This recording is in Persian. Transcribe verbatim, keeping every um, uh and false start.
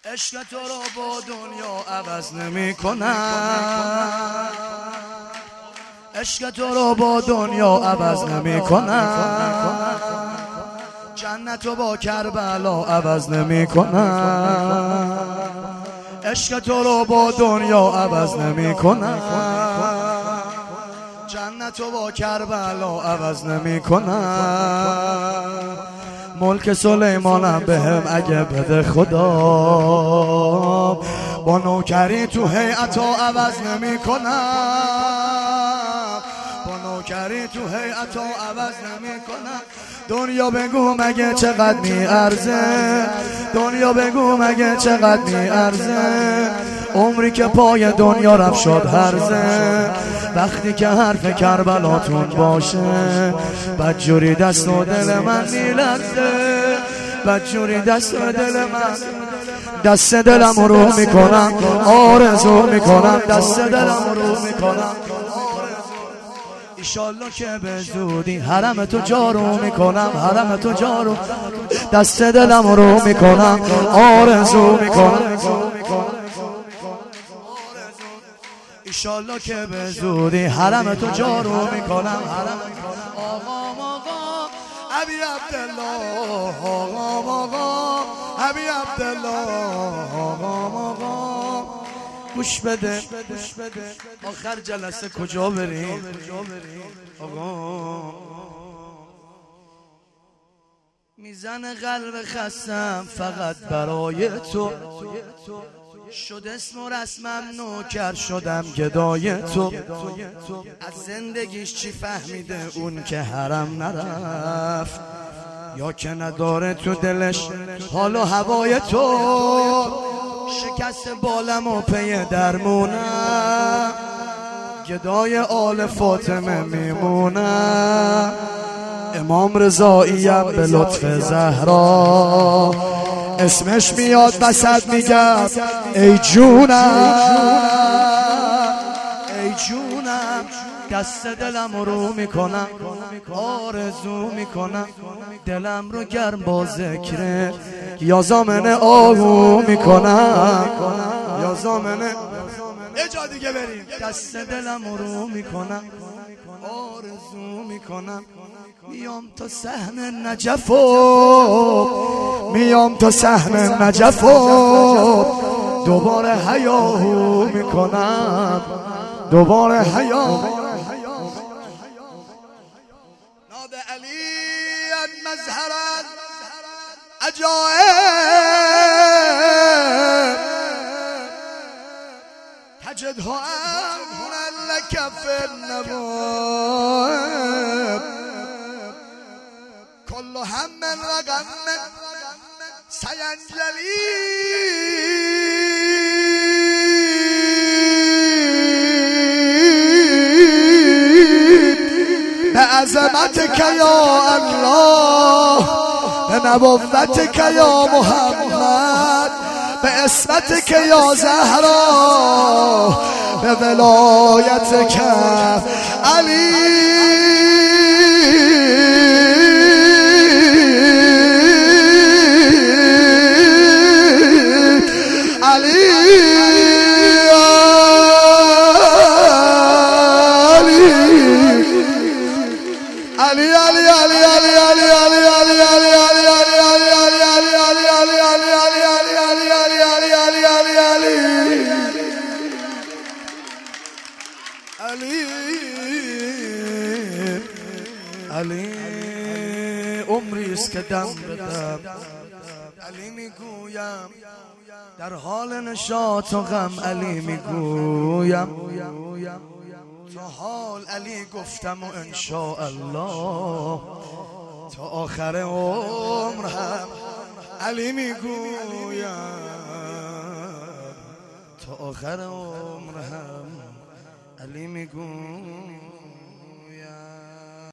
عشق تو رو با دنیا عوض نمی کنم، عشق تو رو با دنیا عوض نمی کنم، جنت رو با کربلا عوض نمی کنم، عشق تو رو با دنیا عوض نمی کنم، جنت رو با کربلا عوض نمی کنم. ملک سلیمانم بهم اگه بده خدا، با نوکری تو هیئت عوض نمی کنم، با نوکری تو هیئت عوض نمی کنم. دنیا بگو مگه چقدر میارزه، دنیا بگو مگه چقدر میارزه، عمری که پای دنیا رفت شد هرزه، وقتی که حرف کربلاتون باشه بدجوری دست و دل من میلرزه، بدجوری دست و دل من، دست دلم رو میکنم آرزو میکنم، دست دلم رو میکنم ایشالله که به زودی حرم تو جارو میکنم، حرم تو جارو، دست دلم رو میکنم آرزو میکنم، ایشالله که به زودی حرم تو جارو میکنم، حرم آقا آقا ابی عبدالله، آقا آقا ابی عبدالله، آقا آقا گوش بده آخر جلسه کجا بریم آقا، میزن قلب خستم فقط برای تو، شد اسم و رسمم نوکر شدم گدای تو، از زندگیش چی فهمیده اون که حرم نرفت، یا که نداره تو دلش حال و هوای تو، شکست بالم و پی درمونم، گدای آل فاطمه میمونم، امام رضاییم به لطف زهرا، اسمش میاد وسط میگم ای جونم، ای جونم، دست دلم رو میکنم آرزو میکنم، دلم رو گرم با ذکر یا زامن آهو میکنم، یا زامن یه جا دیگه بریم، دست دلم رو میکنم آرزو میکنم، میام تا صحن نجفو، میام تا صحن نجفو، دوباره حیاهو میکنم، دوباره حیا ناد علی مظهرا عجائب تجده امنا لك في النوائب، كل هم رقم سينجلي بعظمتك يا الله، بنبوتك يا محمد، باسمتك يا زهرا، بولايتك علي، علی عمری است که دم بدم، علی میگویم در حال نشاط و غم، علی میگویم تا حال علی گفتم و انشاءالله تا آخر عمر هم علی میگویم، تا آخر عمر هم علی میگویم.